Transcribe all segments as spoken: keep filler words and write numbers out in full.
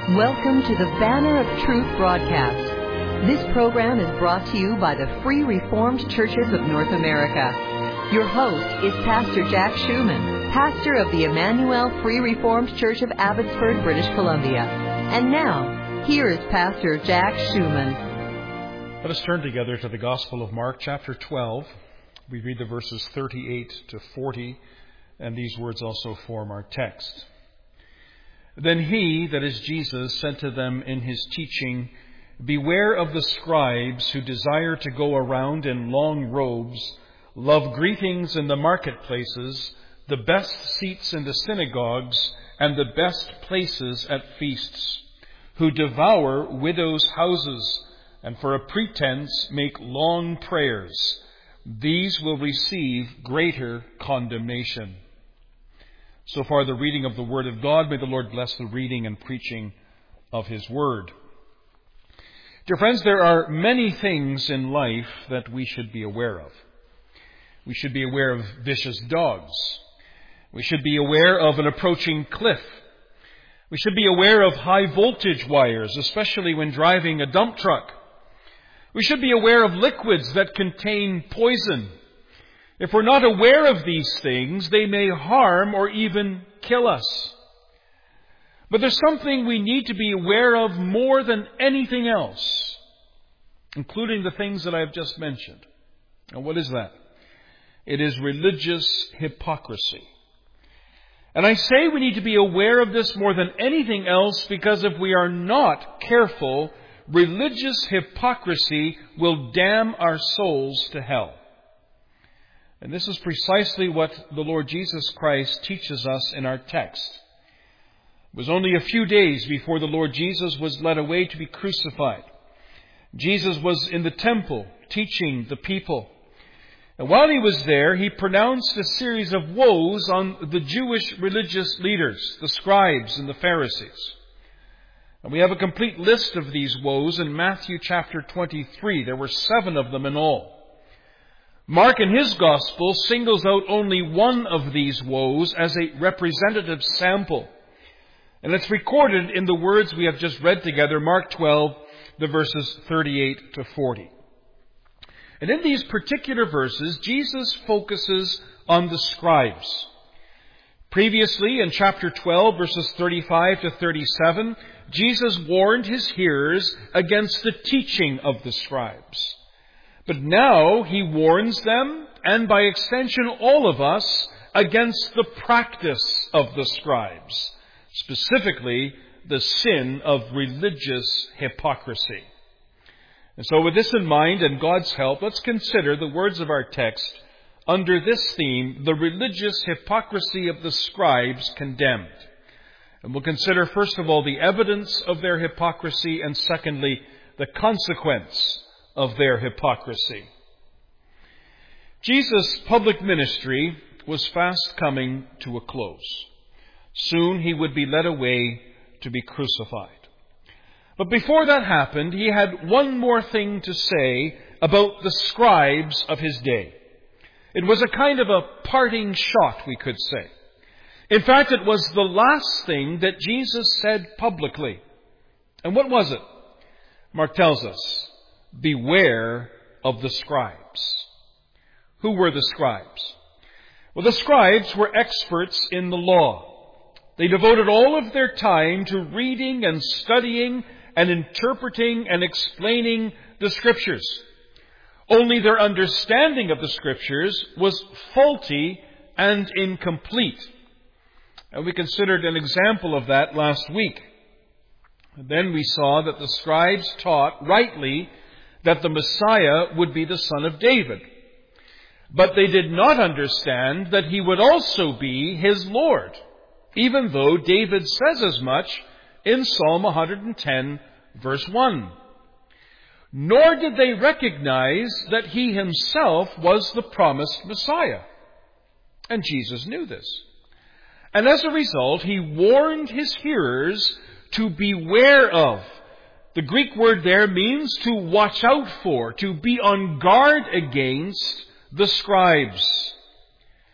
Welcome to the Banner of Truth broadcast. This program is brought to you by the Free Reformed Churches of North America. Your host is Pastor Jack Schumann, pastor of the Emmanuel Free Reformed Church of Abbotsford, British Columbia. And now, here is Pastor Jack Schumann. Let us turn together to the Gospel of Mark, chapter twelve. We read the verses thirty-eight to forty, and these words also form our text. Then he, that is Jesus, said to them in his teaching, "Beware of the scribes who desire to go around in long robes, love greetings in the marketplaces, the best seats in the synagogues, and the best places at feasts, who devour widows' houses, and for a pretense make long prayers. These will receive greater condemnation." So far, the reading of the Word of God. May the Lord bless the reading and preaching of His Word. Dear friends, there are many things in life that we should be aware of. We should be aware of vicious dogs. We should be aware of an approaching cliff. We should be aware of high voltage wires, especially when driving a dump truck. We should be aware of liquids that contain poison. If we're not aware of these things, they may harm or even kill us. But there's something we need to be aware of more than anything else, including the things that I've just mentioned. And what is that? It is religious hypocrisy. And I say we need to be aware of this more than anything else because if we are not careful, religious hypocrisy will damn our souls to hell. And this is precisely what the Lord Jesus Christ teaches us in our text. It was only a few days before the Lord Jesus was led away to be crucified. Jesus was in the temple teaching the people. And while he was there, he pronounced a series of woes on the Jewish religious leaders, the scribes and the Pharisees. And we have a complete list of these woes in Matthew chapter twenty-three. There were seven of them in all. Mark in his gospel singles out only one of these woes as a representative sample. And it's recorded in the words we have just read together, Mark twelve, the verses thirty-eight to forty. And in these particular verses, Jesus focuses on the scribes. Previously, in chapter twelve, verses thirty-five to thirty-seven, Jesus warned his hearers against the teaching of the scribes. But now he warns them, and by extension all of us, against the practice of the scribes, specifically the sin of religious hypocrisy. And so with this in mind and God's help, let's consider the words of our text under this theme, the religious hypocrisy of the scribes condemned. And we'll consider first of all the evidence of their hypocrisy, and secondly, the consequence of their hypocrisy. Jesus' public ministry was fast coming to a close. Soon he would be led away to be crucified. But before that happened, he had one more thing to say about the scribes of his day. It was a kind of a parting shot, we could say. In fact, it was the last thing that Jesus said publicly. And what was it? Mark tells us, beware of the scribes. Who were the scribes? Well, the scribes were experts in the law. They devoted all of their time to reading and studying and interpreting and explaining the Scriptures. Only their understanding of the Scriptures was faulty and incomplete. And we considered an example of that last week. And then we saw that the scribes taught rightly that the Messiah would be the son of David. But they did not understand that he would also be his Lord, even though David says as much in Psalm one hundred ten, verse one. Nor did they recognize that he himself was the promised Messiah. And Jesus knew this. And as a result, he warned his hearers to beware of. The Greek word there means to watch out for, to be on guard against the scribes.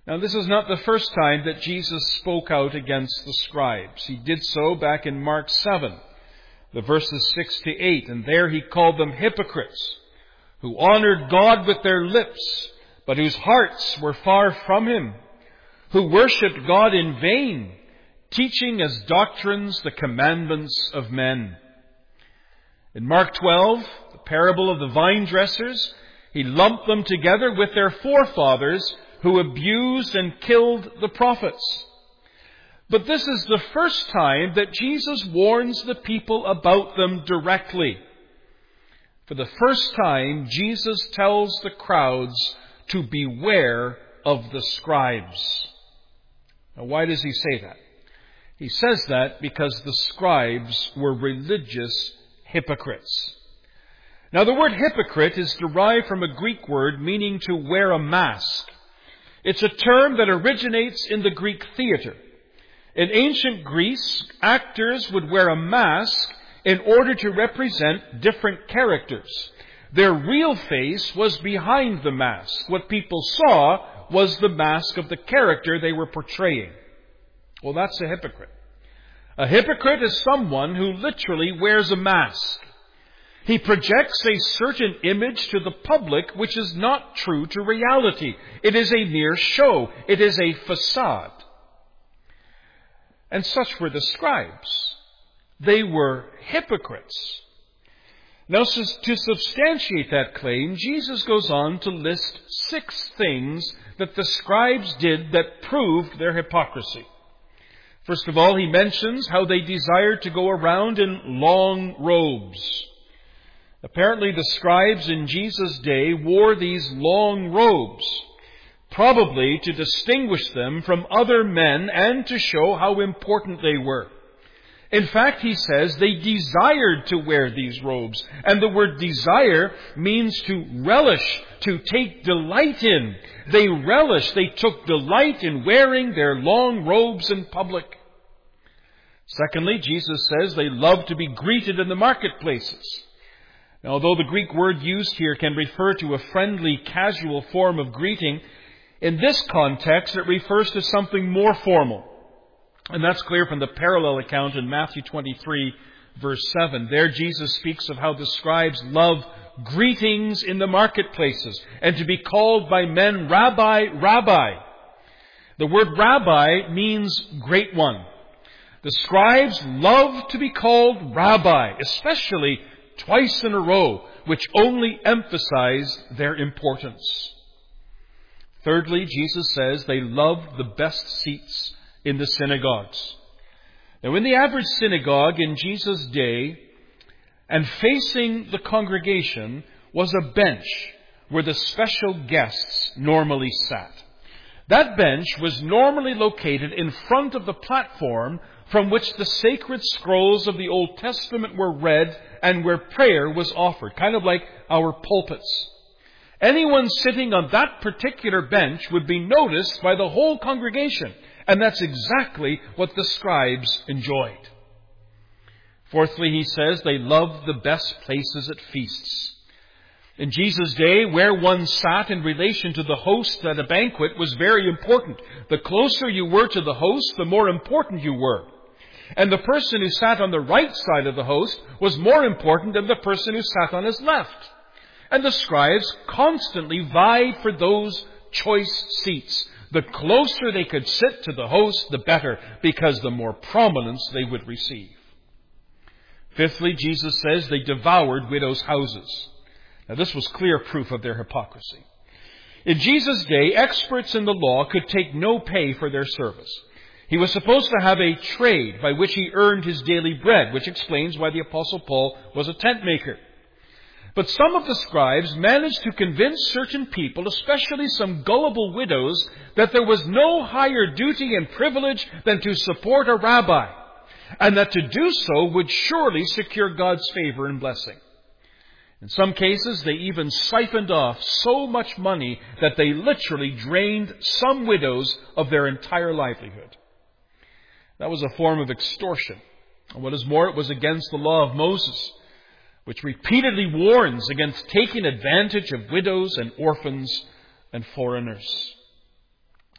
Now, this is not the first time that Jesus spoke out against the scribes. He did so back in Mark seven, the verses six to eight, and there he called them hypocrites, who honored God with their lips, but whose hearts were far from Him, who worshipped God in vain, teaching as doctrines the commandments of men. In Mark twelve, the parable of the vine dressers, He lumped them together with their forefathers who abused and killed the prophets. But this is the first time that Jesus warns the people about them directly. For the first time, Jesus tells the crowds to beware of the scribes. Now, why does He say that? He says that because the scribes were religious hypocrites. Now, the word hypocrite is derived from a Greek word meaning to wear a mask. It's a term that originates in the Greek theater. In ancient Greece, actors would wear a mask in order to represent different characters. Their real face was behind the mask. What people saw was the mask of the character they were portraying. Well, that's a hypocrite. A hypocrite is someone who literally wears a mask. He projects a certain image to the public which is not true to reality. It is a mere show. It is a facade. And such were the scribes. They were hypocrites. Now, to substantiate that claim, Jesus goes on to list six things that the scribes did that proved their hypocrisy. First of all, He mentions how they desired to go around in long robes. Apparently, the scribes in Jesus' day wore these long robes, probably to distinguish them from other men and to show how important they were. In fact, he says they desired to wear these robes. And the word desire means to relish, to take delight in. They relished, they took delight in wearing their long robes in public. Secondly, Jesus says they loved to be greeted in the marketplaces. Now, although the Greek word used here can refer to a friendly, casual form of greeting, in this context it refers to something more formal. And that's clear from the parallel account in Matthew twenty-three, verse seven. There Jesus speaks of how the scribes love greetings in the marketplaces and to be called by men, Rabbi, Rabbi. The word Rabbi means great one. The scribes love to be called Rabbi, especially twice in a row, which only emphasized their importance. Thirdly, Jesus says they loved the best seats in the synagogues. Now, in the average synagogue in Jesus' day, and facing the congregation, was a bench where the special guests normally sat. That bench was normally located in front of the platform from which the sacred scrolls of the Old Testament were read and where prayer was offered, kind of like our pulpits. Anyone sitting on that particular bench would be noticed by the whole congregation, and that's exactly what the scribes enjoyed. Fourthly, he says they loved the best places at feasts. In Jesus' day, where one sat in relation to the host at a banquet was very important. The closer you were to the host, the more important you were. And the person who sat on the right side of the host was more important than the person who sat on his left. And the scribes constantly vied for those choice seats. The closer they could sit to the host, the better, because the more prominence they would receive. Fifthly, Jesus says they devoured widows' houses. Now, this was clear proof of their hypocrisy. In Jesus' day, experts in the law could take no pay for their service. He was supposed to have a trade by which he earned his daily bread, which explains why the Apostle Paul was a tent maker. But some of the scribes managed to convince certain people, especially some gullible widows, that there was no higher duty and privilege than to support a rabbi, and that to do so would surely secure God's favor and blessing. In some cases, they even siphoned off so much money that they literally drained some widows of their entire livelihood. That was a form of extortion. And what is more, it was against the law of Moses, which repeatedly warns against taking advantage of widows and orphans and foreigners.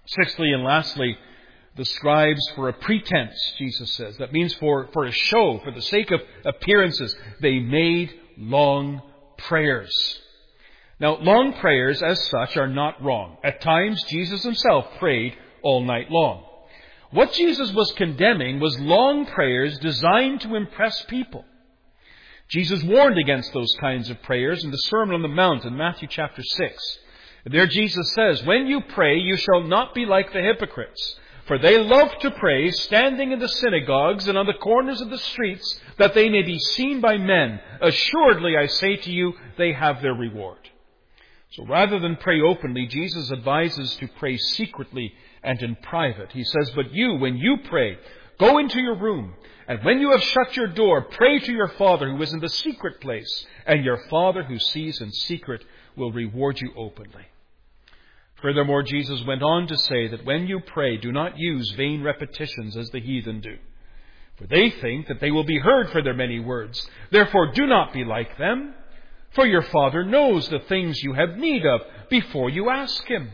Sixthly and lastly, the scribes for a pretense, Jesus says. That means for, for a show, for the sake of appearances. They made long prayers. Now, long prayers as such are not wrong. At times, Jesus himself prayed all night long. What Jesus was condemning was long prayers designed to impress people. Jesus warned against those kinds of prayers in the Sermon on the Mount in Matthew chapter six. There Jesus says, "When you pray, you shall not be like the hypocrites, for they love to pray, standing in the synagogues and on the corners of the streets, that they may be seen by men. Assuredly, I say to you, they have their reward." So rather than pray openly, Jesus advises to pray secretly and in private. He says, "But you, when you pray, go into your room, and when you have shut your door, pray to your Father who is in the secret place, and your Father who sees in secret will reward you openly." Furthermore, Jesus went on to say that when you pray, do not use vain repetitions as the heathen do, for they think that they will be heard for their many words. Therefore, do not be like them, for your Father knows the things you have need of before you ask Him.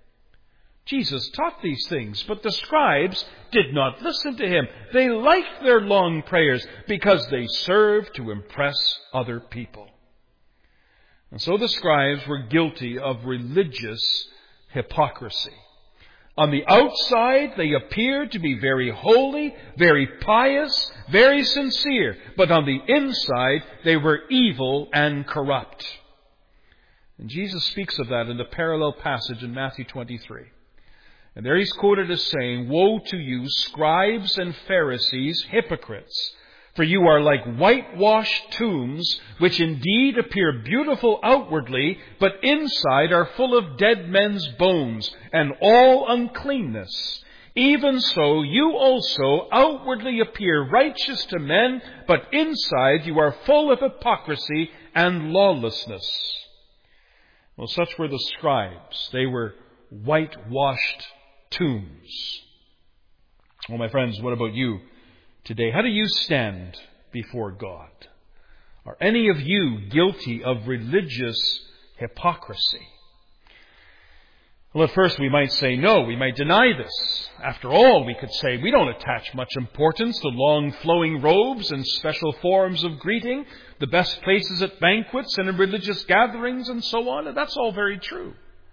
Jesus taught these things, but the scribes did not listen to Him. They liked their long prayers because they served to impress other people. And so the scribes were guilty of religious hypocrisy. On the outside, they appeared to be very holy, very pious, very sincere. But on the inside, they were evil and corrupt. And Jesus speaks of that in the parallel passage in Matthew twenty-three. And there he's quoted as saying, "Woe to you, scribes and Pharisees, hypocrites! For you are like whitewashed tombs, which indeed appear beautiful outwardly, but inside are full of dead men's bones and all uncleanness. Even so, you also outwardly appear righteous to men, but inside you are full of hypocrisy and lawlessness." Well, such were the scribes. They were whitewashed tombs. Well, my friends, what about you today? How do you stand before God? Are any of you guilty of religious hypocrisy? Well, at first we might say no, we might deny this. After all, we could say we don't attach much importance to long flowing robes and special forms of greeting, the best places at banquets and in religious gatherings and so on, and that's all very true.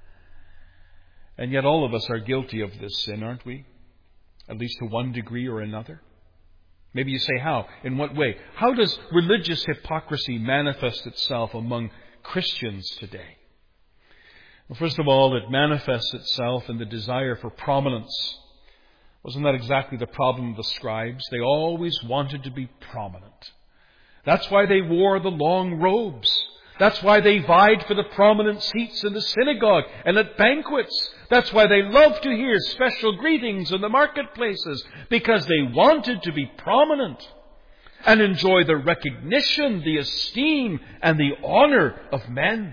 And yet all of us are guilty of this sin, aren't we? At least to one degree or another. Maybe you say, how? In what way? How does religious hypocrisy manifest itself among Christians today? Well, first of all, it manifests itself in the desire for prominence. Wasn't that exactly the problem of the scribes? They always wanted to be prominent. That's why they wore the long robes. That's why they vied for the prominent seats in the synagogue and at banquets. That's why they loved to hear special greetings in the marketplaces, because they wanted to be prominent and enjoy the recognition, the esteem, and the honor of men.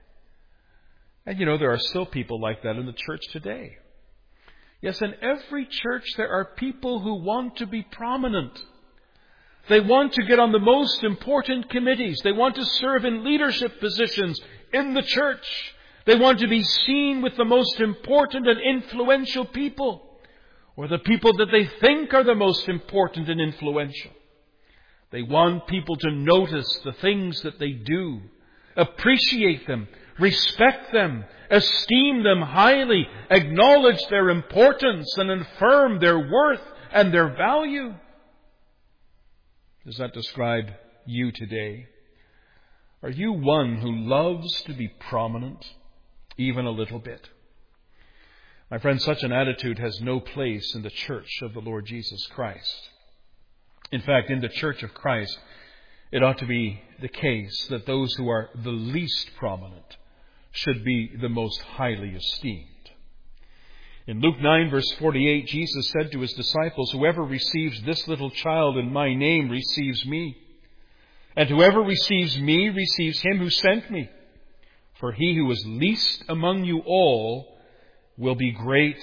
And you know, there are still people like that in the church today. Yes, in every church there are people who want to be prominent. They want to get on the most important committees. They want to serve in leadership positions in the church. They want to be seen with the most important and influential people, or the people that they think are the most important and influential. They want people to notice the things that they do, appreciate them, respect them, esteem them highly, acknowledge their importance, and affirm their worth and their value. Does that describe you today? Are you one who loves to be prominent, even a little bit? My friend, such an attitude has no place in the church of the Lord Jesus Christ. In fact, in the church of Christ, it ought to be the case that those who are the least prominent should be the most highly esteemed. In Luke nine, verse forty-eight, Jesus said to His disciples, "Whoever receives this little child in my name receives me. And whoever receives me receives Him who sent me. For he who is least among you all will be great."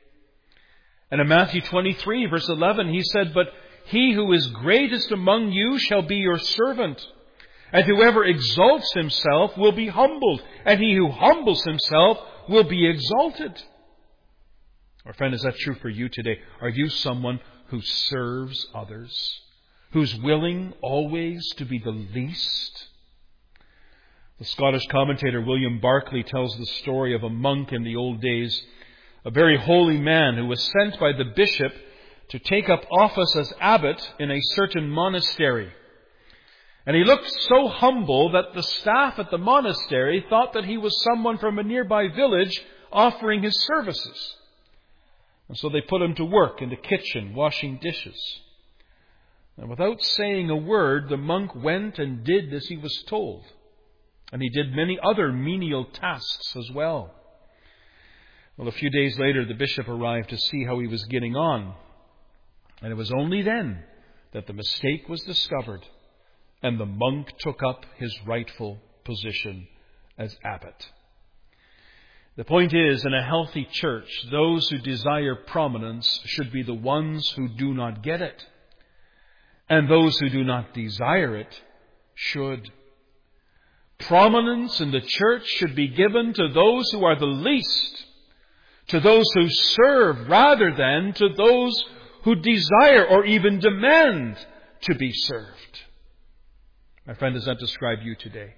And in Matthew twenty-three, verse eleven, He said, "But he who is greatest among you shall be your servant. And whoever exalts himself will be humbled, and he who humbles himself will be exalted." Our friend, is that true for you today? Are you someone who serves others? Who's willing always to be the least? The Scottish commentator William Barclay tells the story of a monk in the old days, a very holy man who was sent by the bishop to take up office as abbot in a certain monastery. And he looked so humble that the staff at the monastery thought that he was someone from a nearby village offering his services. And so they put him to work in the kitchen, washing dishes. And without saying a word, the monk went and did as he was told. And he did many other menial tasks as well. Well, a few days later, the bishop arrived to see how he was getting on. And it was only then that the mistake was discovered, and the monk took up his rightful position as abbot. The point is, in a healthy church, those who desire prominence should be the ones who do not get it. And those who do not desire it should. Prominence in the church should be given to those who are the least, to those who serve rather than to those who desire or even demand to be served. My friend, does that describe you today?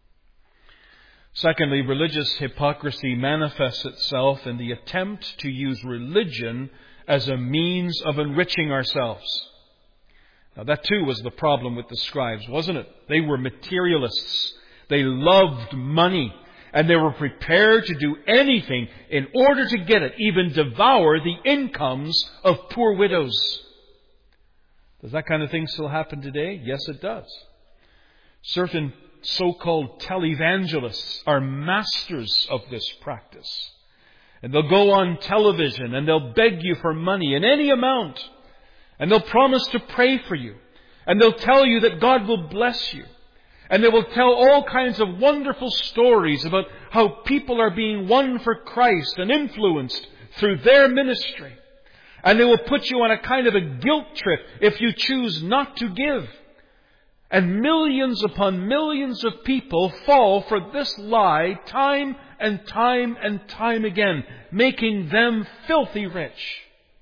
Secondly, religious hypocrisy manifests itself in the attempt to use religion as a means of enriching ourselves. Now, that too was the problem with the scribes, wasn't it? They were materialists. They loved money, and they were prepared to do anything in order to get it, even devour the incomes of poor widows. Does that kind of thing still happen today? Yes, it does. Certain so-called televangelists are masters of this practice. And they'll go on television and they'll beg you for money in any amount. And they'll promise to pray for you. And they'll tell you that God will bless you. And they will tell all kinds of wonderful stories about how people are being won for Christ and influenced through their ministry. And they will put you on a kind of a guilt trip if you choose not to give. And millions upon millions of people fall for this lie time and time and time again, making them filthy rich.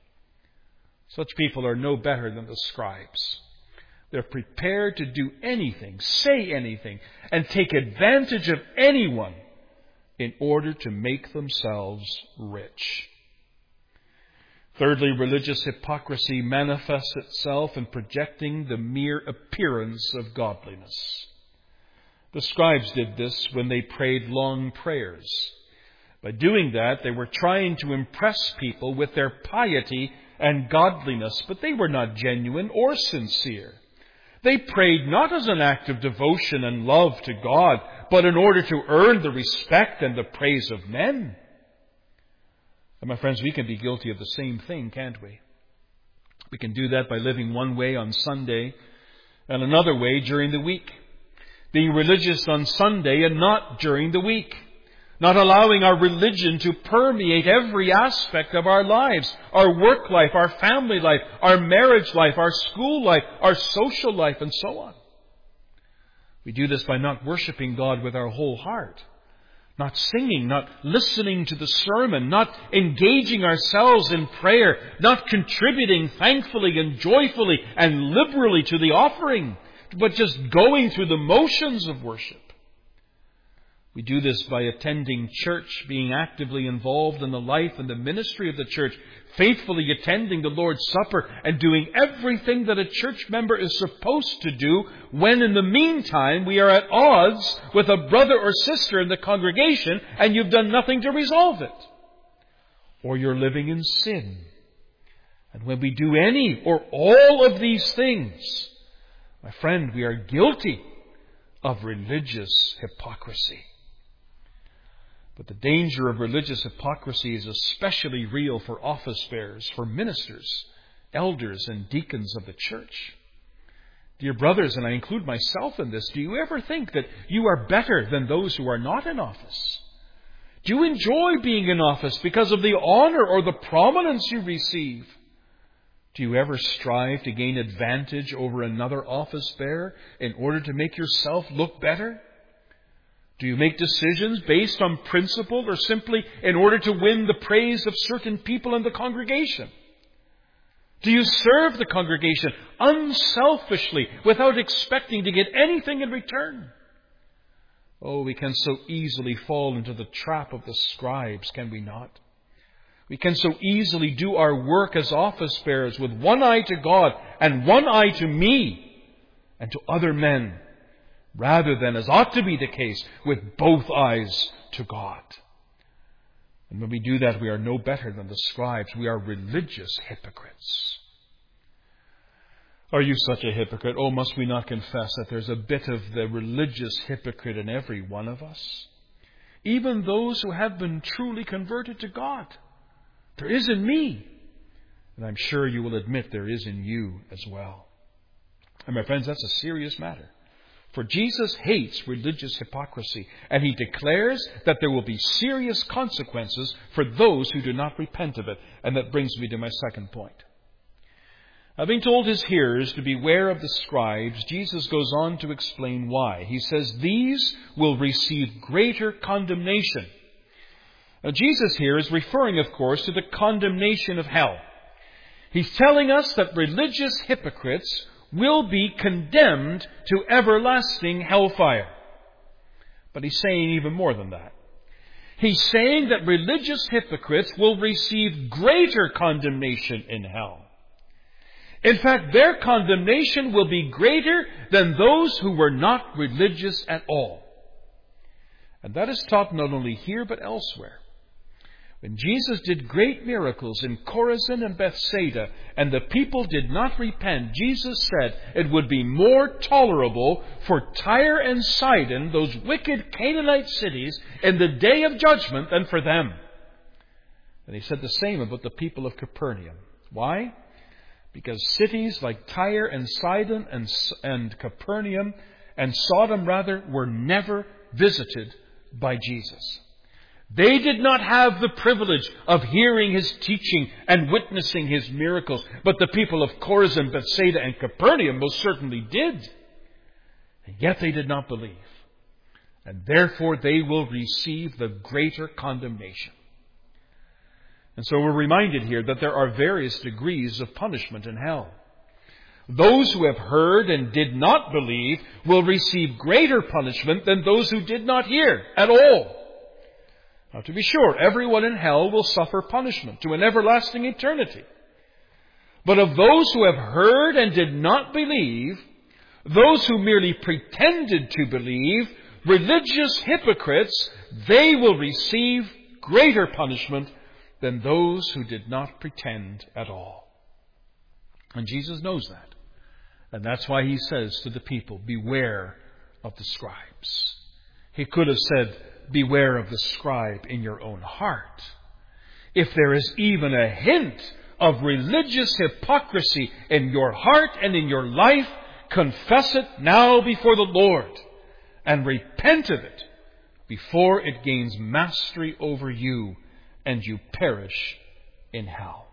Such people are no better than the scribes. They're prepared to do anything, say anything, and take advantage of anyone in order to make themselves rich. Thirdly, religious hypocrisy manifests itself in projecting the mere appearance of godliness. The scribes did this when they prayed long prayers. By doing that, they were trying to impress people with their piety and godliness, but they were not genuine or sincere. They prayed not as an act of devotion and love to God, but in order to earn the respect and the praise of men. And my friends, we can be guilty of the same thing, can't we? We can do that by living one way on Sunday and another way during the week. Being religious on Sunday and not during the week. Not allowing our religion to permeate every aspect of our lives. Our work life, our family life, our marriage life, our school life, our social life, and so on. We do this by not worshiping God with our whole heart. Not singing, not listening to the sermon, not engaging ourselves in prayer, not contributing thankfully and joyfully and liberally to the offering, but just going through the motions of worship. We do this by attending church, being actively involved in the life and the ministry of the church, faithfully attending the Lord's Supper, and doing everything that a church member is supposed to do when in the meantime we are at odds with a brother or sister in the congregation and you've done nothing to resolve it. Or you're living in sin. And when we do any or all of these things, my friend, we are guilty of religious hypocrisy. But the danger of religious hypocrisy is especially real for office bearers, for ministers, elders, and deacons of the church. Dear brothers, and I include myself in this, do you ever think that you are better than those who are not in office? Do you enjoy being in office because of the honor or the prominence you receive? Do you ever strive to gain advantage over another office bearer in order to make yourself look better? Do you make decisions based on principle or simply in order to win the praise of certain people in the congregation? Do you serve the congregation unselfishly without expecting to get anything in return? Oh, we can so easily fall into the trap of the scribes, can we not? We can so easily do our work as office bearers with one eye to God and one eye to me and to other men, rather than, as ought to be the case, with both eyes to God. And when we do that, we are no better than the scribes. We are religious hypocrites. Are you such a hypocrite? Oh, must we not confess that there's a bit of the religious hypocrite in every one of us? Even those who have been truly converted to God. There is in me. And I'm sure you will admit there is in you as well. And my friends, that's a serious matter. For Jesus hates religious hypocrisy, and He declares that there will be serious consequences for those who do not repent of it. And that brings me to my second point. Having told His hearers to beware of the scribes, Jesus goes on to explain why. He says, these will receive greater condemnation. Now, Jesus here is referring, of course, to the condemnation of hell. He's telling us that religious hypocrites will be condemned to everlasting hellfire. But He's saying even more than that. He's saying that religious hypocrites will receive greater condemnation in hell. In fact, their condemnation will be greater than those who were not religious at all. And that is taught not only here but elsewhere. When Jesus did great miracles in Chorazin and Bethsaida, and the people did not repent, Jesus said it would be more tolerable for Tyre and Sidon, those wicked Canaanite cities, in the day of judgment than for them. And He said the same about the people of Capernaum. Why? Because cities like Tyre and Sidon and, and Capernaum and Sodom, rather, were never visited by Jesus. They did not have the privilege of hearing His teaching and witnessing His miracles. But the people of Chorazin, Bethsaida, and Capernaum most certainly did. And yet they did not believe. And therefore they will receive the greater condemnation. And so we're reminded here that there are various degrees of punishment in hell. Those who have heard and did not believe will receive greater punishment than those who did not hear at all. Now, to be sure, everyone in hell will suffer punishment to an everlasting eternity. But of those who have heard and did not believe, those who merely pretended to believe, religious hypocrites, they will receive greater punishment than those who did not pretend at all. And Jesus knows that. And that's why He says to the people, beware of the scribes. He could have said, beware of the scribe in your own heart. If there is even a hint of religious hypocrisy in your heart and in your life, confess it now before the Lord and repent of it before it gains mastery over you and you perish in hell.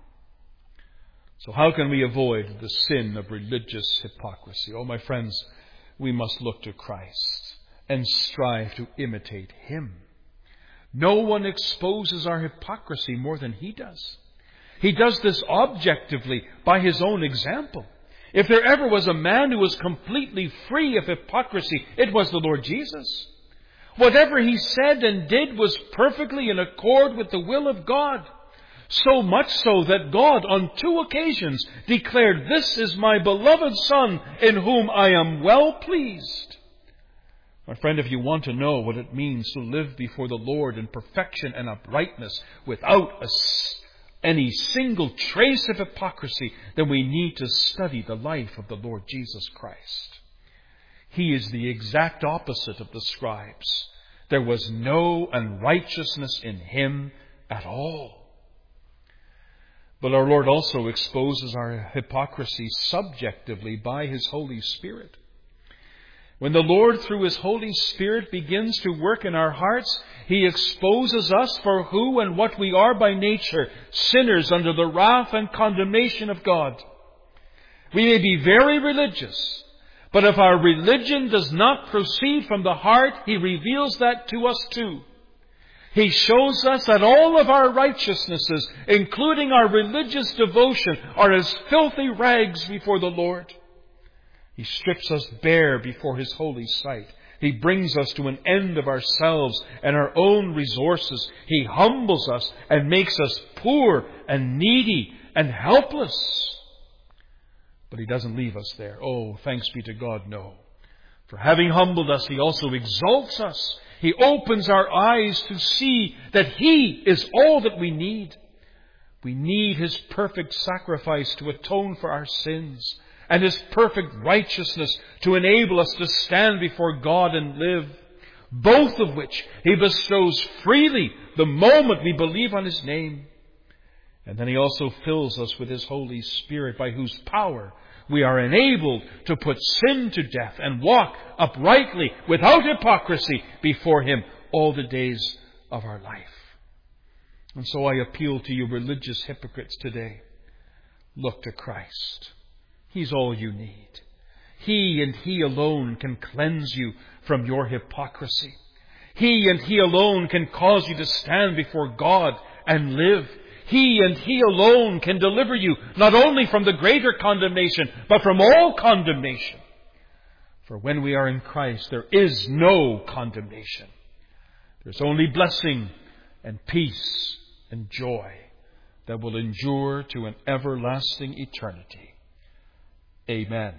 So how can we avoid the sin of religious hypocrisy? Oh, my friends, we must look to Christ and strive to imitate Him. No one exposes our hypocrisy more than He does. He does this objectively by His own example. If there ever was a man who was completely free of hypocrisy, it was the Lord Jesus. Whatever He said and did was perfectly in accord with the will of God. So much so that God on two occasions declared, "This is my beloved Son in whom I am well pleased." My friend, if you want to know what it means to live before the Lord in perfection and uprightness without a, any single trace of hypocrisy, then we need to study the life of the Lord Jesus Christ. He is the exact opposite of the scribes. There was no unrighteousness in Him at all. But our Lord also exposes our hypocrisy subjectively by His Holy Spirit. When the Lord, through His Holy Spirit, begins to work in our hearts, He exposes us for who and what we are by nature, sinners under the wrath and condemnation of God. We may be very religious, But if our religion does not proceed from the heart, He reveals that to us too. He shows us that all of our righteousnesses, including our religious devotion, are as filthy rags before the Lord. He strips us bare before His holy sight. He brings us to an end of ourselves and our own resources. He humbles us and makes us poor and needy and helpless. But He doesn't leave us there. Oh, thanks be to God, no. For having humbled us, He also exalts us. He opens our eyes to see that He is all that we need. We need His perfect sacrifice to atone for our sins, and His perfect righteousness to enable us to stand before God and live, both of which He bestows freely the moment we believe on His name. And then He also fills us with His Holy Spirit, by whose power we are enabled to put sin to death and walk uprightly, without hypocrisy, before Him all the days of our life. And so I appeal to you religious hypocrites today. Look to Christ. He's all you need. He and He alone can cleanse you from your hypocrisy. He and He alone can cause you to stand before God and live. He and He alone can deliver you not only from the greater condemnation, but from all condemnation. For when we are in Christ, there is no condemnation. There's only blessing and peace and joy that will endure to an everlasting eternity. Amen.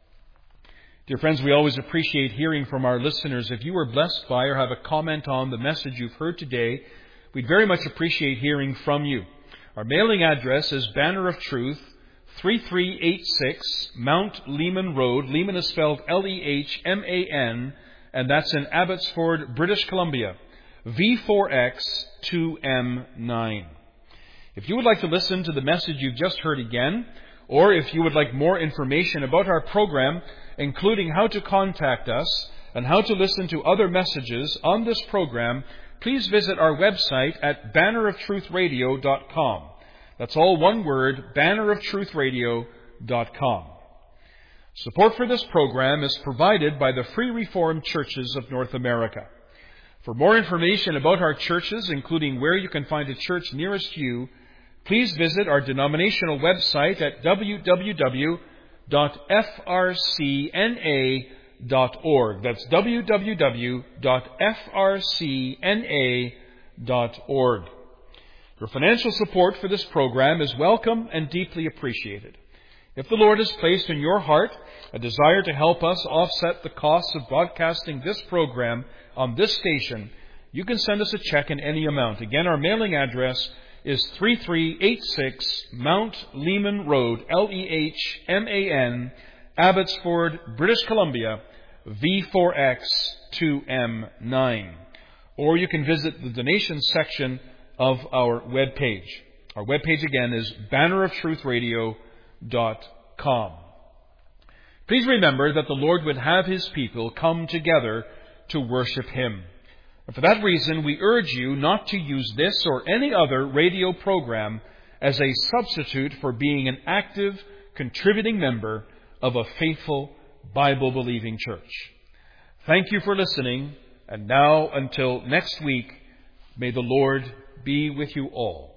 Dear friends, we always appreciate hearing from our listeners. If you were blessed by or have a comment on the message you've heard today, we'd very much appreciate hearing from you. Our mailing address is Banner of Truth, three three eight six Mount Lehman Road. Lehman is spelled L E H M A N, and that's in Abbotsford, British Columbia, V four X two M nine. If you would like to listen to the message you've just heard again, or if you would like more information about our program, including how to contact us and how to listen to other messages on this program, please visit our website at banner of truth radio dot com. That's all one word, banner of truth radio dot com. Support for this program is provided by the Free Reformed Churches of North America. For more information about our churches, including where you can find a church nearest you, please visit our denominational website at w w w dot f r c n a dot org. That's w w w dot f r c n a dot org. Your financial support for this program is welcome and deeply appreciated. If the Lord has placed in your heart a desire to help us offset the costs of broadcasting this program on this station, you can send us a check in any amount. Again, our mailing address is three three eight six Mount Lehman Road, L E H M A N, Abbotsford, British Columbia, V four X two M nine. Or you can visit the donation section of our webpage. Our webpage again is banner of truth radio dot com. Please remember that the Lord would have His people come together to worship Him. And for that reason, we urge you not to use this or any other radio program as a substitute for being an active, contributing member of a faithful, Bible-believing church. Thank you for listening, and now until next week, may the Lord be with you all.